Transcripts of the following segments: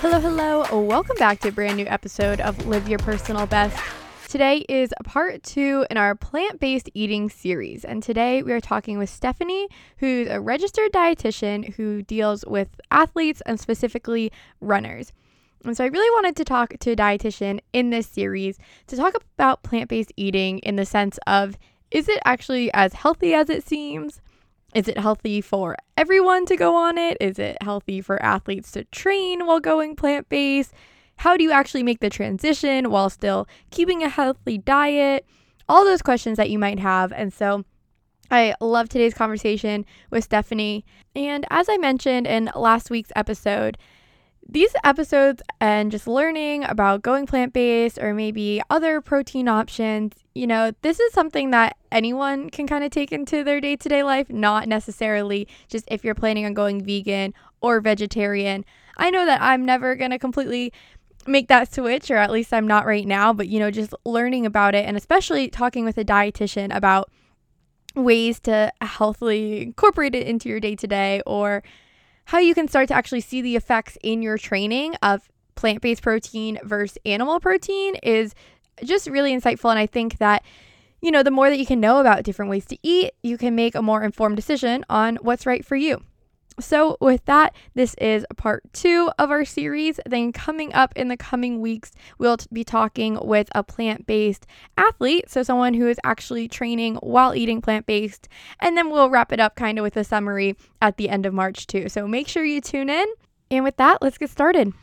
Hello, hello. Welcome back to a brand new episode of Live Your Personal Best. Today is part 2 in our plant-based eating series. And today we are talking with Stephanie, who's a registered dietitian who deals with athletes and specifically runners. And so I really wanted to talk to a dietitian in this series to talk about plant-based eating in the sense of, is it actually as healthy as it seems? Is it healthy for everyone to go on it? Is it healthy for athletes to train while going plant-based? How do you actually make the transition while still keeping a healthy diet? All those questions that you might have. And so I love today's conversation with Stephanie. And as I mentioned in last week's episode, these episodes and just learning about going plant-based or maybe other protein options, this is something that anyone can kind of take into their day-to-day life, not necessarily just if you're planning on going vegan or vegetarian. I know that I'm never going to completely make that switch, or at least I'm not right now, but just learning about it and especially talking with a dietitian about ways to healthily incorporate it into your day-to-day, or how you can start to actually see the effects in your training of plant-based protein versus animal protein is just really insightful. And I think that, the more that you can know about different ways to eat, you can make a more informed decision on what's right for you. So with that, this is part 2 of our series. Then coming up in the coming weeks, we'll be talking with a plant-based athlete, so someone who is actually training while eating plant-based. And then we'll wrap it up kind of with a summary at the end of March too. So make sure you tune in. And with that, let's get started.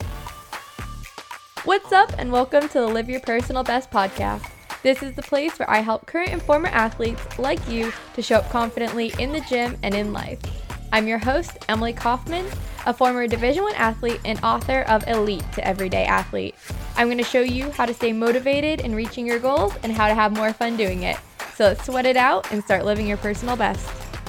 What's up, and welcome to the Live Your Personal Best podcast. This is the place where I help current and former athletes like you to show up confidently in the gym and in life. I'm your host, Emily Kaufman, a former Division I athlete and author of Elite to Everyday Athlete. I'm going to show you how to stay motivated in reaching your goals and how to have more fun doing it. So let's sweat it out and start living your personal best.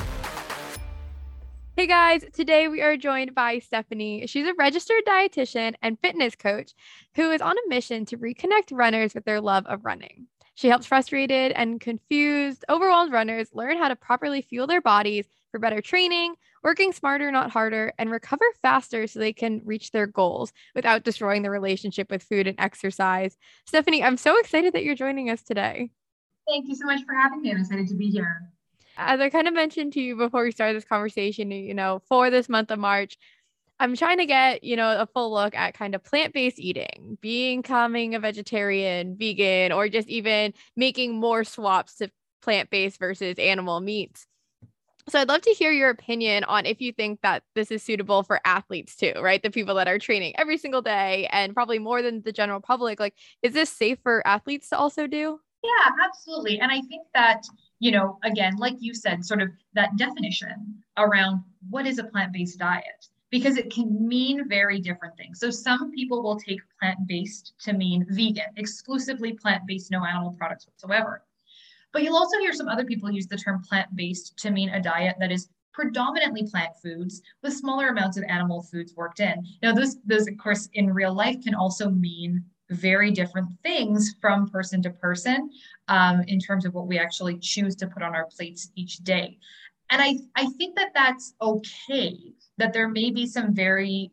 Hey guys, today we are joined by Stephanie. She's a registered dietitian and fitness coach who is on a mission to reconnect runners with their love of running. She helps frustrated and confused, overwhelmed runners learn how to properly fuel their bodies for better training, working smarter, not harder, and recover faster so they can reach their goals without destroying their relationship with food and exercise. Stephanie, I'm so excited that you're joining us today. Thank you so much for having me. I'm excited to be here. As I kind of mentioned to you before we started this conversation, for this month of March, I'm trying to get, a full look at kind of plant-based eating, becoming a vegetarian, vegan, or just even making more swaps to plant-based versus animal meats. So I'd love to hear your opinion on if you think that this is suitable for athletes too, right? The people that are training every single day and probably more than the general public. Like, is this safe for athletes to also do? Yeah, absolutely. And I think that, again, like you said, sort of that definition around what is a plant-based diet, because it can mean very different things. So some people will take plant-based to mean vegan, exclusively plant-based, no animal products whatsoever. But you'll also hear some other people use the term plant-based to mean a diet that is predominantly plant foods with smaller amounts of animal foods worked in. Now, those of course, in real life can also mean very different things from person to person in terms of what we actually choose to put on our plates each day. And I think that that's okay, that there may be some very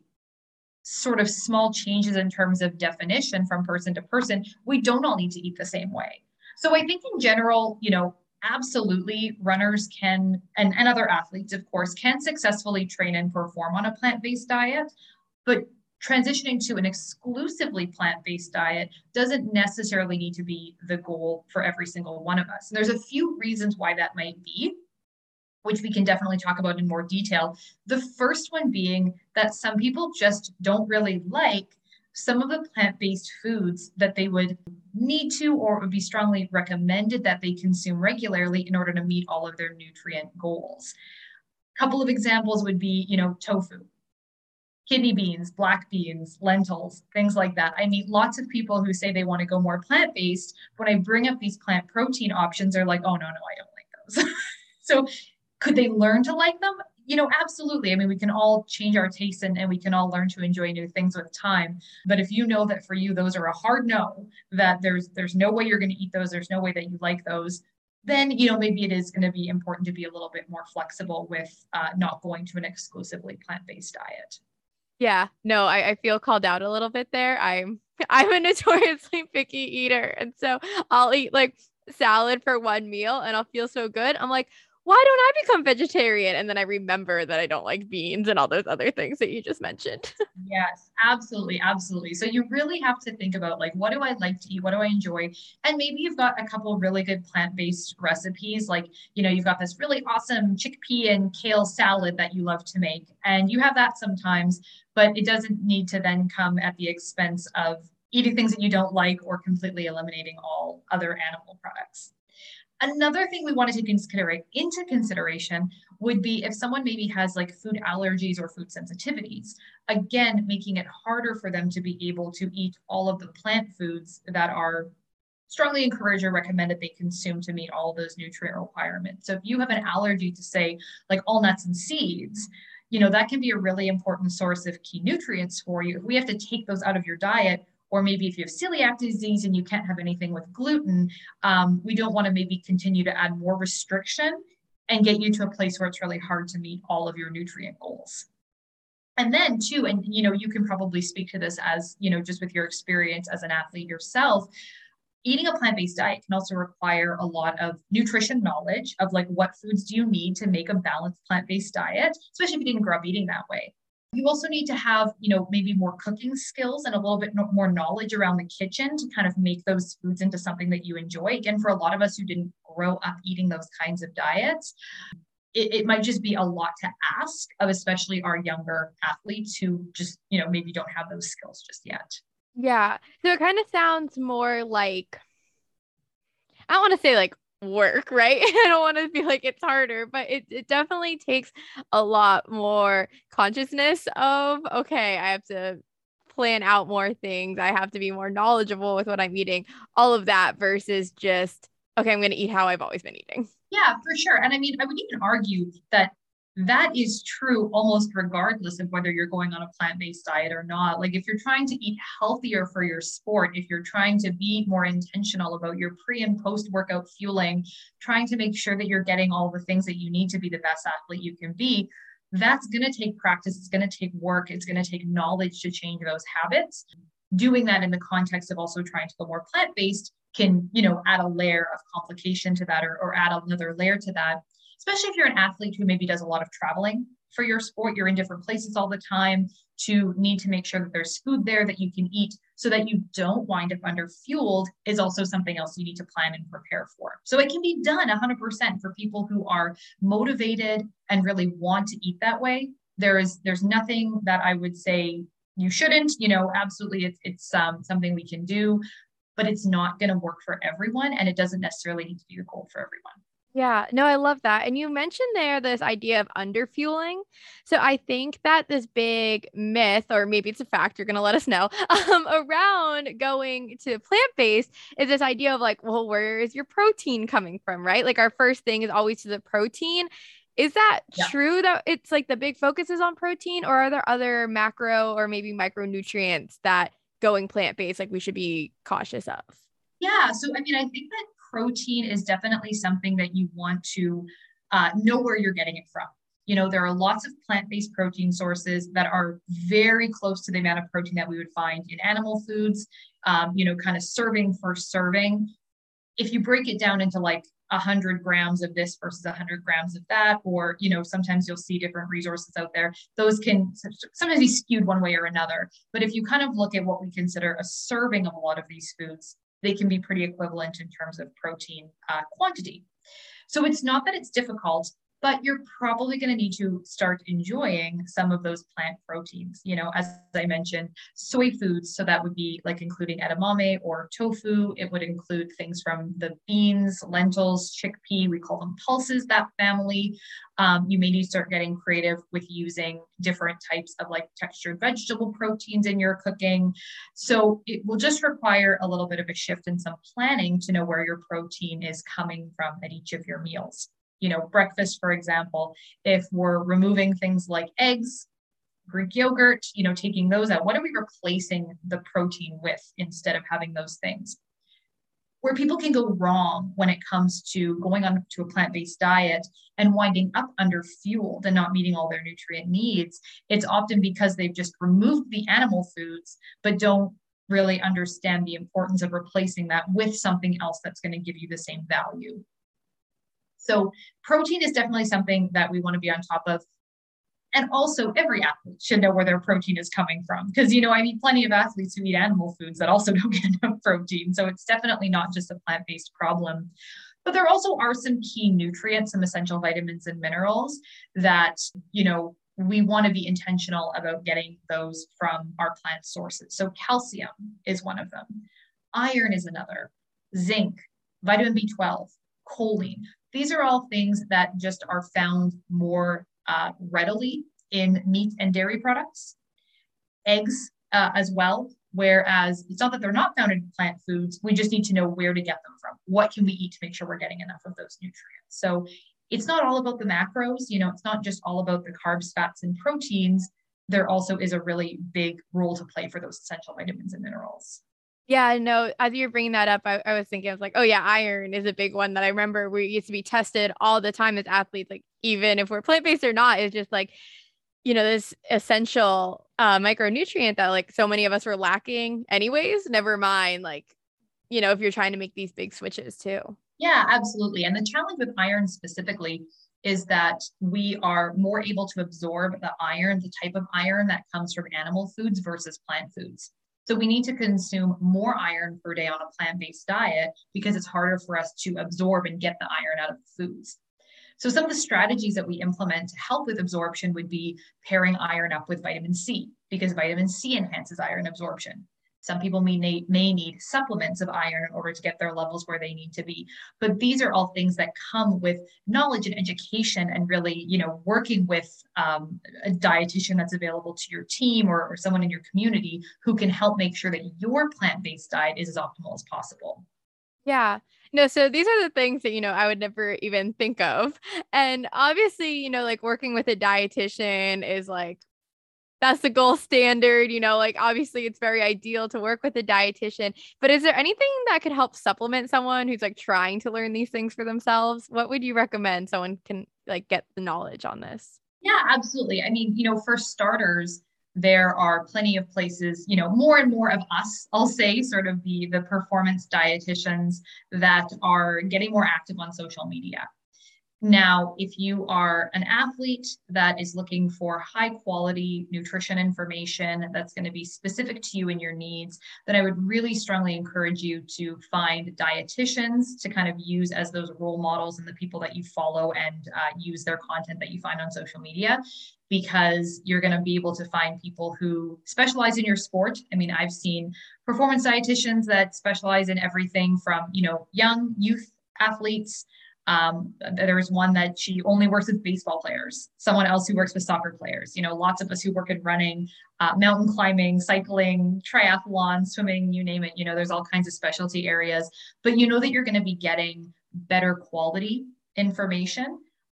sort of small changes in terms of definition from person to person. We don't all need to eat the same way. So I think in general, absolutely runners can, and other athletes, of course, can successfully train and perform on a plant-based diet, but transitioning to an exclusively plant-based diet doesn't necessarily need to be the goal for every single one of us. And there's a few reasons why that might be, which we can definitely talk about in more detail. The first one being that some people just don't really like some of the plant-based foods that they would need to, or it would be strongly recommended that they consume regularly in order to meet all of their nutrient goals. A couple of examples would be, tofu, kidney beans, black beans, lentils, things like that. I meet lots of people who say they want to go more plant-based. When I bring up these plant protein options, they're like, oh, no, I don't like those. So could they learn to like them? Absolutely. I mean, we can all change our tastes and we can all learn to enjoy new things with time. But if you know that for you, those are a hard no, that there's no way you're going to eat those, there's no way that you like those, then, maybe it is going to be important to be a little bit more flexible with not going to an exclusively plant-based diet. Yeah, no, I feel called out a little bit there. I'm a notoriously picky eater. And so I'll eat like salad for one meal and I'll feel so good. I'm like, why don't I become vegetarian? And then I remember that I don't like beans and all those other things that you just mentioned. Yes, absolutely, absolutely. So you really have to think about like, what do I like to eat? What do I enjoy? And maybe you've got a couple really good plant-based recipes. Like, you've got this really awesome chickpea and kale salad that you love to make, and you have that sometimes, but it doesn't need to then come at the expense of eating things that you don't like or completely eliminating all other animal products. Another thing we wanted to consider into consideration would be if someone maybe has like food allergies or food sensitivities, again, making it harder for them to be able to eat all of the plant foods that are strongly encouraged or recommended they consume to meet all of those nutrient requirements. So if you have an allergy to say like all nuts and seeds, that can be a really important source of key nutrients for you. If we have to take those out of your diet, or maybe if you have celiac disease and you can't have anything with gluten, we don't want to maybe continue to add more restriction and get you to a place where it's really hard to meet all of your nutrient goals. And then too, and you can probably speak to this as, just with your experience as an athlete yourself, eating a plant-based diet can also require a lot of nutrition knowledge of like what foods do you need to make a balanced plant-based diet, especially if you didn't grow up eating that way. You also need to have, maybe more cooking skills and a little bit more knowledge around the kitchen to kind of make those foods into something that you enjoy. Again, for a lot of us who didn't grow up eating those kinds of diets, it might just be a lot to ask of especially our younger athletes who just, maybe don't have those skills just yet. Yeah. So it kind of sounds more like, I don't want to say like work, right? I don't want to be like it's harder, but it definitely takes a lot more consciousness of, okay, I have to plan out more things. I have to be more knowledgeable with what I'm eating, all of that versus just, okay, I'm going to eat how I've always been eating. Yeah, for sure. And I mean, I would even argue that that is true almost regardless of whether you're going on a plant-based diet or not. Like if you're trying to eat healthier for your sport, if you're trying to be more intentional about your pre and post workout fueling, trying to make sure that you're getting all the things that you need to be the best athlete you can be, that's going to take practice. It's going to take work. It's going to take knowledge to change those habits. Doing that in the context of also trying to go more plant-based can, add a layer of complication to that, or add another layer to that, especially if you're an athlete who maybe does a lot of traveling for your sport. You're in different places all the time, to need to make sure that there's food there that you can eat so that you don't wind up under fueled is also something else you need to plan and prepare for. So it can be done 100% for people who are motivated and really want to eat that way. There's nothing that I would say you shouldn't, absolutely it's something we can do, but it's not going to work for everyone, and it doesn't necessarily need to be the goal for everyone. Yeah, no, I love that. And you mentioned there this idea of underfueling. So I think that this big myth, or maybe it's a fact, you're going to let us know, around going to plant-based is this idea of like, well, where is your protein coming from, right? Like our first thing is always to the protein. Is that Yeah. true that it's like the big focus is on protein, or are there other macro or maybe micronutrients that going plant-based, like we should be cautious of? Yeah. So, I mean, I think that protein is definitely something that you want to know where you're getting it from. There are lots of plant-based protein sources that are very close to the amount of protein that we would find in animal foods, kind of serving for serving. If you break it down into like 100 grams of this versus 100 grams of that, or, sometimes you'll see different resources out there. Those can sometimes be skewed one way or another. But if you kind of look at what we consider a serving of a lot of these foods, they can be pretty equivalent in terms of protein quantity. So it's not that it's difficult, but you're probably going to need to start enjoying some of those plant proteins. As I mentioned, soy foods. So that would be like including edamame or tofu. It would include things from the beans, lentils, chickpea. We call them pulses, that family. You may need to start getting creative with using different types of like textured vegetable proteins in your cooking. So it will just require a little bit of a shift in some planning to know where your protein is coming from at each of your meals. Breakfast, for example, if we're removing things like eggs, Greek yogurt, taking those out, what are we replacing the protein with instead of having those things? where people can go wrong when it comes to going on to a plant-based diet and winding up underfueled and not meeting all their nutrient needs, it's often because they've just removed the animal foods, but don't really understand the importance of replacing that with something else that's going to give you the same value. So protein is definitely something that we want to be on top of. And also, every athlete should know where their protein is coming from. Because, I meet plenty of athletes who eat animal foods that also don't get enough protein. So it's definitely not just a plant-based problem. But there also are some key nutrients, some essential vitamins and minerals that, we want to be intentional about getting those from our plant sources. So calcium is one of them. Iron is another. Zinc, vitamin B12, choline. These are all things that just are found more readily in meat and dairy products, eggs as well. Whereas it's not that they're not found in plant foods, we just need to know where to get them from. What can we eat to make sure we're getting enough of those nutrients? So it's not all about the macros, it's not just all about the carbs, fats, and proteins. There also is a really big role to play for those essential vitamins and minerals. Yeah, no, as you're bringing that up, I was thinking, I was like, oh yeah, iron is a big one that I remember we used to be tested all the time as athletes, like even if we're plant-based or not, it's just like, this essential micronutrient that like so many of us were lacking anyways, never mind, like, if you're trying to make these big switches too. Yeah, absolutely. And the challenge with iron specifically is that we are more able to absorb the iron, the type of iron that comes from animal foods versus plant foods. So we need to consume more iron per day on a plant-based diet because it's harder for us to absorb and get the iron out of the foods. So some of the strategies that we implement to help with absorption would be pairing iron up with vitamin C, because vitamin C enhances iron absorption. Some people may need supplements of iron in order to get their levels where they need to be. But these are all things that come with knowledge and education and really, working with a dietitian that's available to your team or someone in your community who can help make sure that your plant-based diet is as optimal as possible. Yeah. No, so these are the things that, I would never even think of. And obviously, like working with a dietitian is like, that's the gold standard, like obviously it's very ideal to work with a dietitian, but is there anything that could help supplement someone who's like trying to learn these things for themselves? What would you recommend someone can like get the knowledge on this? Yeah, absolutely. I mean, for starters, there are plenty of places, more and more of us, I'll say, sort of the performance dietitians that are getting more active on social media. Now, if you are an athlete that is looking for high quality nutrition information that's going to be specific to you and your needs, then I would really strongly encourage you to find dietitians to kind of use as those role models and the people that you follow and use their content that you find on social media, because you're going to be able to find people who specialize in your sport. I mean, I've seen performance dietitians that specialize in everything from, young youth athletes. There was one that she only works with baseball players, someone else who works with soccer players, lots of us who work in running, mountain climbing, cycling, triathlon, swimming, you name it, there's all kinds of specialty areas, but that you're going to be getting better quality information.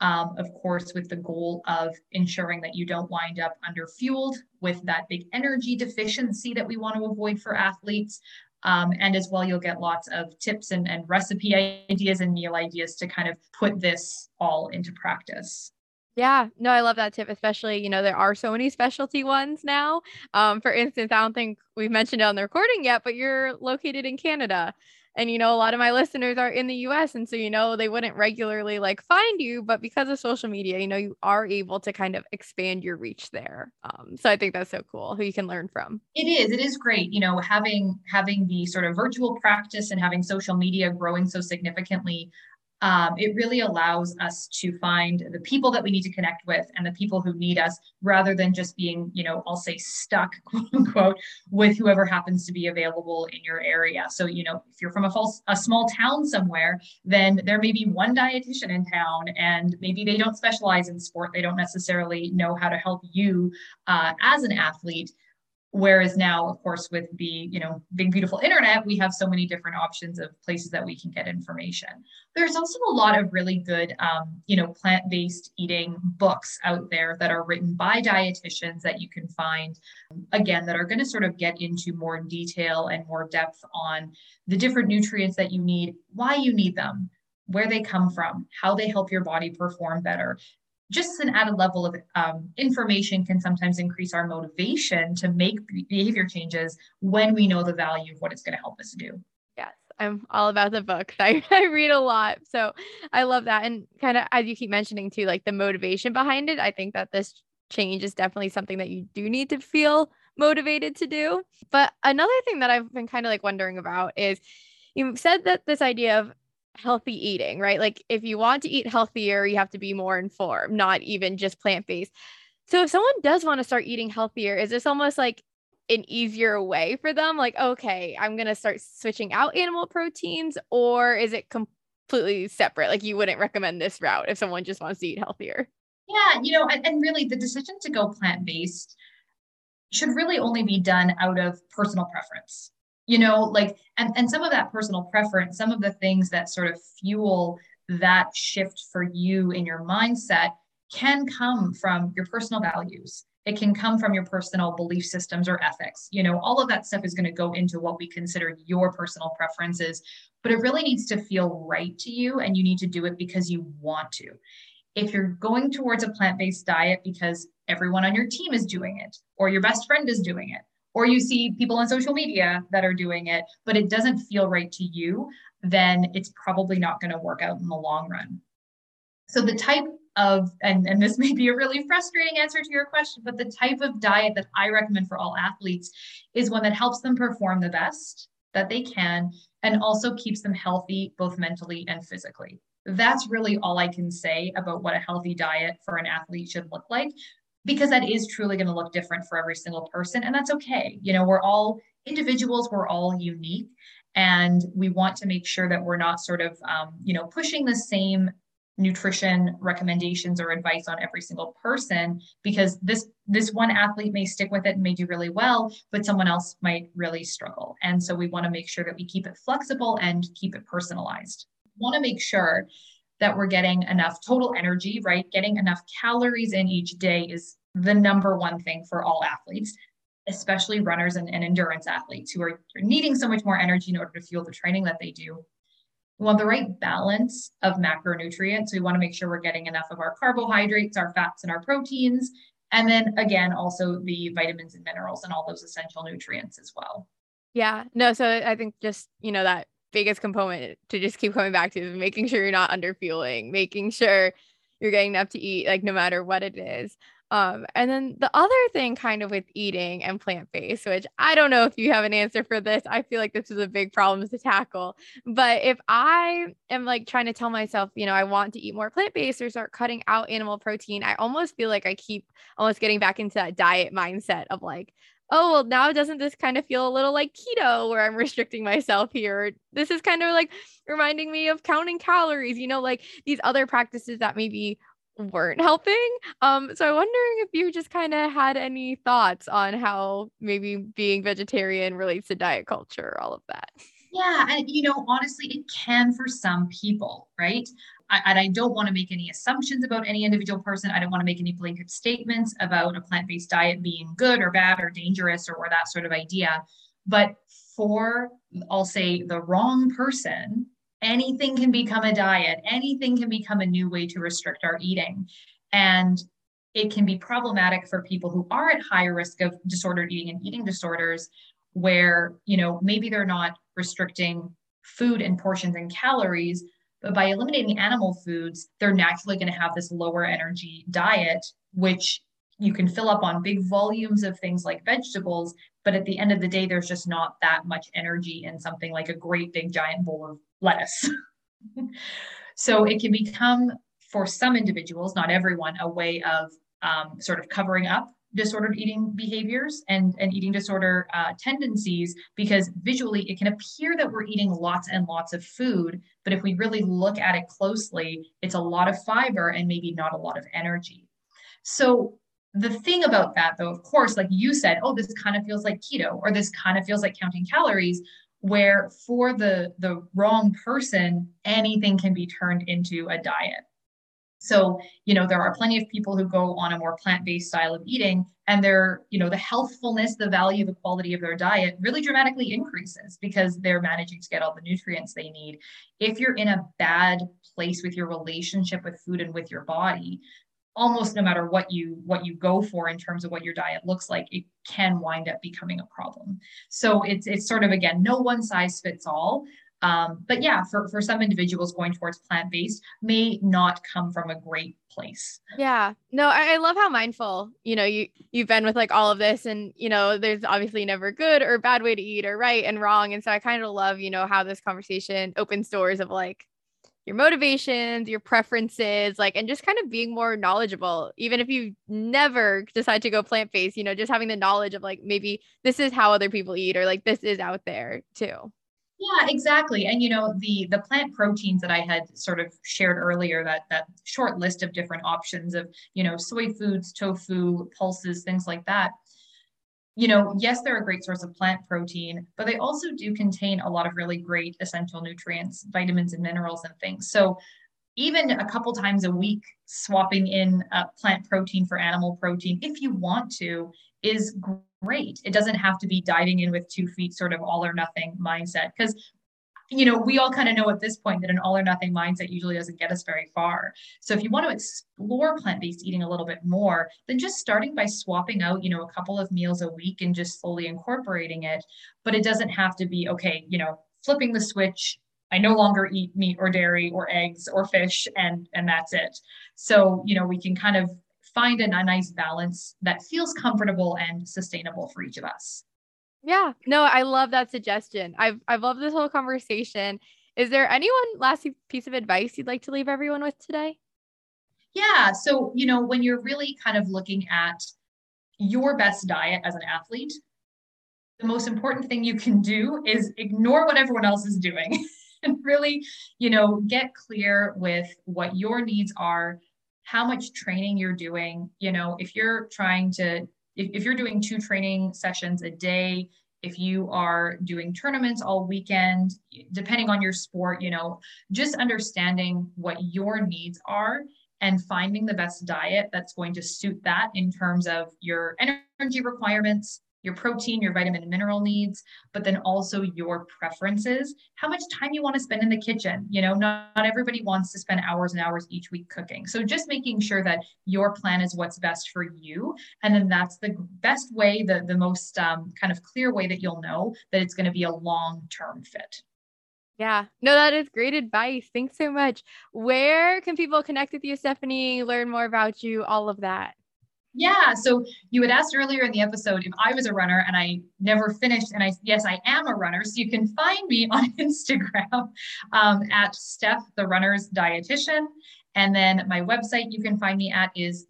Of course, with the goal of ensuring that you don't wind up underfueled with that big energy deficiency that we want to avoid for athletes. And as well, you'll get lots of tips and recipe ideas and meal ideas to kind of put this all into practice. Yeah, no, I love that tip, especially, there are so many specialty ones now. For instance, I don't think we've mentioned it on the recording yet, but you're located in Canada. And, a lot of my listeners are in the US. And so, they wouldn't regularly like find you, but because of social media, you are able to kind of expand your reach there. So I think that's so cool who you can learn from. It is great, having the sort of virtual practice and having social media growing so significantly. It really allows us to find the people that we need to connect with and the people who need us, rather than just being, I'll say stuck, quote unquote, with whoever happens to be available in your area. So, if you're from a small town somewhere, then there may be one dietitian in town and maybe they don't specialize in sport. They don't necessarily know how to help you as an athlete. Whereas now, of course, with the, big, beautiful internet, we have so many different options of places that we can get information. There's also a lot of really good, plant-based eating books out there that are written by dietitians that you can find, again, that are going to sort of get into more detail and more depth on the different nutrients that you need, why you need them, where they come from, how they help your body perform better. Just an added level of information can sometimes increase our motivation to make behavior changes when we know the value of what it's going to help us do. Yes, I'm all about the books. I read a lot. So I love that. And kind of as you keep mentioning too, like the motivation behind it, I think that this change is definitely something that you do need to feel motivated to do. But another thing that I've been kind of like wondering about is you said that this idea of healthy eating, right? Like if you want to eat healthier, you have to be more informed, not even just plant-based. So if someone does want to start eating healthier, is this almost like an easier way for them? Like, okay, I'm going to start switching out animal proteins, or is it completely separate? Like you wouldn't recommend this route if someone just wants to eat healthier? Yeah, and really the decision to go plant-based should really only be done out of personal preference. Like, and some of that personal preference, some of the things that sort of fuel that shift for you in your mindset can come from your personal values. It can come from your personal belief systems or ethics. All of that stuff is going to go into what we consider your personal preferences, but it really needs to feel right to you, and you need to do it because you want to. If you're going towards a plant-based diet because everyone on your team is doing it, or your best friend is doing it, or you see people on social media that are doing it, but it doesn't feel right to you, then it's probably not going to work out in the long run. So the type of, and this may be a really frustrating answer to your question, but the type of diet that I recommend for all athletes is one that helps them perform the best that they can and also keeps them healthy, both mentally and physically. That's really all I can say about what a healthy diet for an athlete should look like, because that is truly going to look different for every single person. And that's okay. We're all individuals, we're all unique. And we want to make sure that we're not sort of, pushing the same nutrition recommendations or advice on every single person, because this one athlete may stick with it and may do really well, but someone else might really struggle. And so we want to make sure that we keep it flexible and keep it personalized. We want to make sure that we're getting enough total energy, right? Getting enough calories in each day is the number one thing for all athletes, especially runners and endurance athletes who are needing so much more energy in order to fuel the training that they do. We want the right balance of macronutrients. So we want to make sure we're getting enough of our carbohydrates, our fats, and our proteins. And then again, also the vitamins and minerals and all those essential nutrients as well. Yeah, no, so I think just, that biggest component to just keep coming back to is making sure you're not underfueling, making sure you're getting enough to eat, like no matter what it is. And then the other thing kind of with eating and plant-based, which I don't know if you have an answer for this. I feel like this is a big problem to tackle. But if I am like trying to tell myself, I want to eat more plant-based or start cutting out animal protein, I almost feel like I keep almost getting back into that diet mindset of like, oh, well, now doesn't this kind of feel a little like keto where I'm restricting myself here? This is kind of like reminding me of counting calories, like these other practices that maybe weren't helping. So I'm wondering if you just kind of had any thoughts on how maybe being vegetarian relates to diet culture, all of that. Yeah, and honestly, it can for some people, right? I don't want to make any assumptions about any individual person. I don't want to make any blanket statements about a plant-based diet being good or bad or dangerous or that sort of idea. But for, I'll say, the wrong person, anything can become a diet. Anything can become a new way to restrict our eating. And it can be problematic for people who are at higher risk of disordered eating and eating disorders, where, maybe they're not restricting food and portions and calories, but by eliminating animal foods, they're naturally going to have this lower energy diet, which you can fill up on big volumes of things like vegetables. But at the end of the day, there's just not that much energy in something like a great big giant bowl of lettuce. So it can become, for some individuals, not everyone, a way of sort of covering up disordered eating behaviors and eating disorder tendencies, because visually it can appear that we're eating lots and lots of food, but if we really look at it closely, it's a lot of fiber and maybe not a lot of energy. So The thing about that, though, of course, like you said, oh, this kind of feels like keto, or this kind of feels like counting calories, where for the wrong person, anything can be turned into a diet. So, there are plenty of people who go on a more plant-based style of eating, and the healthfulness, the value, the quality of their diet really dramatically increases because they're managing to get all the nutrients they need. If you're in a bad place with your relationship with food and with your body, almost no matter what you go for in terms of what your diet looks like, it can wind up becoming a problem. So it's sort of, again, no one size fits all. But yeah, for some individuals, going towards plant-based may not come from a great place. Yeah, no, I love how mindful, you've been with like all of this, and, there's obviously never good or bad way to eat, or right and wrong. And so I kind of love, how this conversation opens doors of like your motivations, your preferences, like, and just kind of being more knowledgeable, even if you never decide to go plant-based, just having the knowledge of like, maybe this is how other people eat, or like, this is out there too. Yeah, exactly. And the plant proteins that I had sort of shared earlier, that short list of different options of, soy foods, tofu, pulses, things like that. Yes, they're a great source of plant protein, but they also do contain a lot of really great essential nutrients, vitamins and minerals and things. So even a couple times a week, swapping in plant protein for animal protein, if you want to, is great. It doesn't have to be diving in with 2 feet, sort of all or nothing mindset. Because we all kind of know at this point that an all or nothing mindset usually doesn't get us very far. So if you want to explore plant-based eating a little bit more, then just starting by swapping out, a couple of meals a week and just slowly incorporating it. But it doesn't have to be, okay, flipping the switch, I no longer eat meat or dairy or eggs or fish, and that's it. So, we can kind of find a nice balance that feels comfortable and sustainable for each of us. Yeah, no, I love that suggestion. I've loved this whole conversation. Is there last piece of advice you'd like to leave everyone with today? Yeah. So, when you're really kind of looking at your best diet as an athlete, the most important thing you can do is ignore what everyone else is doing and really, get clear with what your needs are, how much training you're doing. If you're if you're doing 2 training sessions a day, if you are doing tournaments all weekend, depending on your sport, just understanding what your needs are and finding the best diet that's going to suit that in terms of your energy requirements, your protein, your vitamin and mineral needs, but then also your preferences, how much time you want to spend in the kitchen. Not everybody wants to spend hours and hours each week cooking. So just making sure that your plan is what's best for you. And then that's the best way, the most kind of clear way that you'll know that it's going to be a long-term fit. Yeah, no, that is great advice. Thanks so much. Where can people connect with you, Stephanie, learn more about you, all of that? Yeah. So you had asked earlier in the episode if I was a runner, and I never finished. And yes, I am a runner. So you can find me on Instagram at Steph, the runner's dietitian. And then my website you can find me at is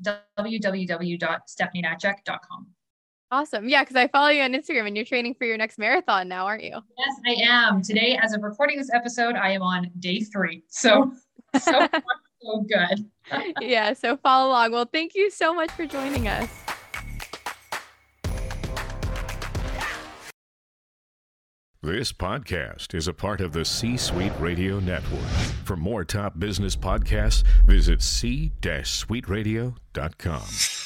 www.stephanienatchek.com. Awesome. Yeah, because I follow you on Instagram, and you're training for your next marathon now, aren't you? Yes, I am. Today, as of recording this episode, I am on day 3. So far, so good. Yeah, so follow along. Well, thank you so much for joining us. This podcast is a part of the C-Suite Radio Network. For more top business podcasts, visit c-suiteradio.com.